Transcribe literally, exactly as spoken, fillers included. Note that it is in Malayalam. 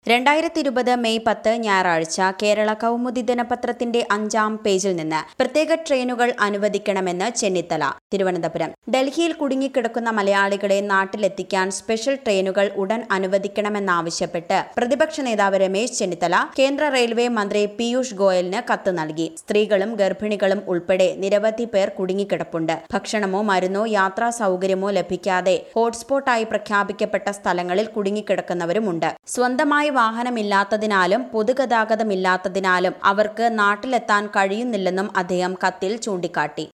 രണ്ടായിരത്തി ഇരുപത് മെയ് പത്ത് ഞായറാഴ്ച കേരള കൗമുദി ദിനപത്രത്തിന്റെ അഞ്ചാം പേജിൽ നിന്ന് പ്രത്യേക ട്രെയിനുകൾ അനുവദിക്കണമെന്ന് ചെന്നിത്തല. തിരുവനന്തപുരം. ഡൽഹിയിൽ കുടുങ്ങിക്കിടക്കുന്ന മലയാളികളെ നാട്ടിലെത്തിക്കാൻ സ്പെഷ്യൽ ട്രെയിനുകൾ ഉടൻ അനുവദിക്കണമെന്നാവശ്യപ്പെട്ട് പ്രതിപക്ഷ നേതാവ് രമേശ് ചെന്നിത്തല കേന്ദ്ര റെയിൽവേ മന്ത്രി പീയൂഷ് ഗോയലിന് കത്ത് നൽകി. സ്ത്രീകളും ഗർഭിണികളും ഉൾപ്പെടെ നിരവധി പേർ കുടുങ്ങിക്കിടപ്പുണ്ട്. ഭക്ഷണമോ മരുന്നോ യാത്രാ സൗകര്യമോ ലഭിക്കാതെ ഹോട്ട്സ്പോട്ടായി പ്രഖ്യാപിക്കപ്പെട്ട സ്ഥലങ്ങളിൽ കുടുങ്ങിക്കിടക്കുന്നവരുമുണ്ട്. സ്വന്തമായി വാഹനമില്ലാത്തതിനാലും പൊതുഗതാഗതമില്ലാത്തതിനാലും അവർക്ക് നാട്ടിലെത്താൻ കഴിയുന്നില്ലെന്നും അദ്ദേഹം കത്തിൽ ചൂണ്ടിക്കാട്ടി.